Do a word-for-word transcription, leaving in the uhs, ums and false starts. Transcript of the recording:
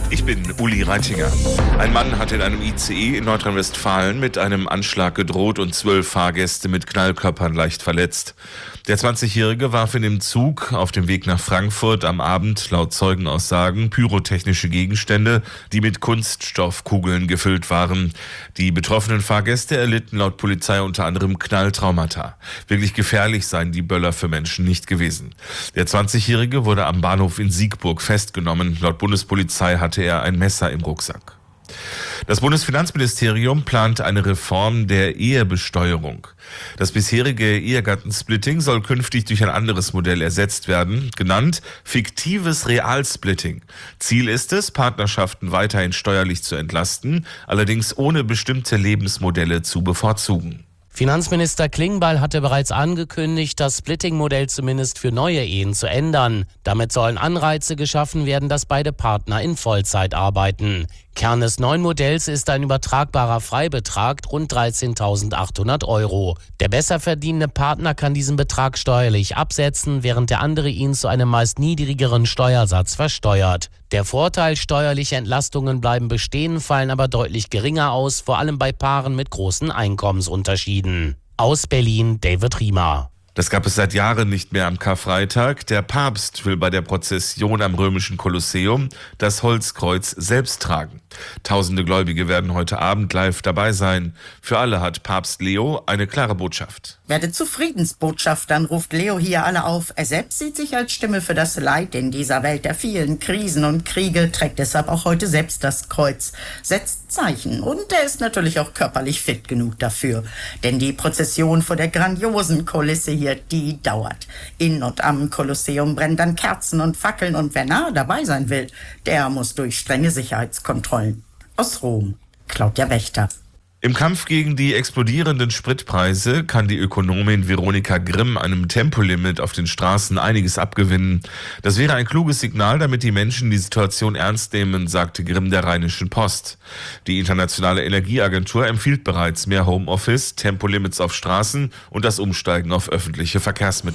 Ich bin Uli Reitinger. Ein Mann hat in einem I C E in Nordrhein-Westfalen mit einem Anschlag gedroht und zwölf Fahrgäste mit Knallkörpern leicht verletzt. Der zwanzigjährige warf in dem Zug auf dem Weg nach Frankfurt am Abend laut Zeugenaussagen pyrotechnische Gegenstände, die mit Kunststoffkugeln gefüllt waren. Die betroffenen Fahrgäste erlitten laut Polizei unter anderem Knalltraumata. Wirklich gefährlich seien die Böller für Menschen nicht gewesen. Der zwanzigjährige wurde am Bahnhof in Siegburg festgenommen. Laut Bundespolizei hatte er ein Messer im Rucksack. Das Bundesfinanzministerium plant eine Reform der Ehebesteuerung. Das bisherige Ehegattensplitting soll künftig durch ein anderes Modell ersetzt werden, genannt fiktives Realsplitting. Ziel ist es, Partnerschaften weiterhin steuerlich zu entlasten, allerdings ohne bestimmte Lebensmodelle zu bevorzugen. Finanzminister Klingbeil hatte bereits angekündigt, das Splitting-Modell zumindest für neue Ehen zu ändern. Damit sollen Anreize geschaffen werden, dass beide Partner in Vollzeit arbeiten. Kern des neuen Modells ist ein übertragbarer Freibetrag, rund dreizehntausendachthundert Euro. Der besser verdienende Partner kann diesen Betrag steuerlich absetzen, während der andere ihn zu einem meist niedrigeren Steuersatz versteuert. Der Vorteil, steuerliche Entlastungen bleiben bestehen, fallen aber deutlich geringer aus, vor allem bei Paaren mit großen Einkommensunterschieden. Aus Berlin, David Riemer. Das gab es seit Jahren nicht mehr am Karfreitag. Der Papst will bei der Prozession am römischen Kolosseum das Holzkreuz selbst tragen. Tausende Gläubige werden heute Abend live dabei sein. Für alle hat Papst Leo eine klare Botschaft. Werdet zu Friedensbotschaftern, ruft Leo hier alle auf. Er selbst sieht sich als Stimme für das Leid in dieser Welt der vielen Krisen und Kriege, trägt deshalb auch heute selbst das Kreuz, setzt Zeichen und er ist natürlich auch körperlich fit genug dafür. Denn die Prozession vor der grandiosen Kulisse hier, die dauert. In und am Kolosseum brennen dann Kerzen und Fackeln und wer nah dabei sein will, der muss durch strenge Sicherheitskontrollen. Aus Rom, Claudia Wächter. Im Kampf gegen die explodierenden Spritpreise kann die Ökonomin Veronika Grimm einem Tempolimit auf den Straßen einiges abgewinnen. Das wäre ein kluges Signal, damit die Menschen die Situation ernst nehmen, sagte Grimm der Rheinischen Post. Die Internationale Energieagentur empfiehlt bereits mehr Homeoffice, Tempolimits auf Straßen und das Umsteigen auf öffentliche Verkehrsmittel.